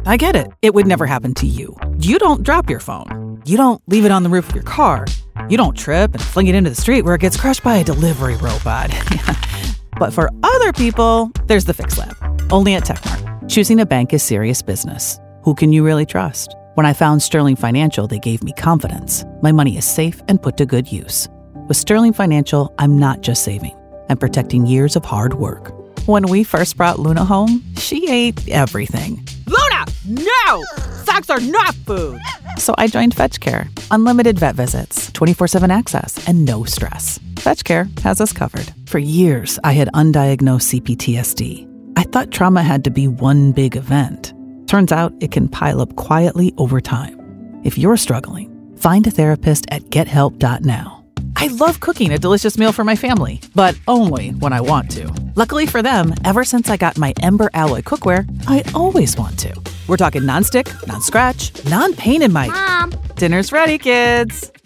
I get it. It would never happen to you. You don't drop your phone. You don't leave it on the roof of your car. You don't trip and fling it into the street where it gets crushed by a delivery robot. But for other people, there's the Fix Lab. Only at TechMart. Choosing a bank is serious business. Who can you really trust? When I found Sterling Financial, they gave me confidence. My money is safe and put to good use. With Sterling Financial, I'm not just saving. I'm protecting years of hard work. When we first brought Luna home, she ate everything. Luna, no! Socks are not food! So I joined FetchCare. Unlimited vet visits, 24/7 access, and no stress. FetchCare has us covered. For years, I had undiagnosed CPTSD. I thought trauma had to be one big event. Turns out it can pile up quietly over time. If you're struggling, find a therapist at gethelp.now. I love cooking a delicious meal for my family, but only when I want to. Luckily for them, ever since I got my Ember Alloy cookware, I always want to. We're talking non-stick, non-scratch, non-pain in my... Mom! Dinner's ready, kids!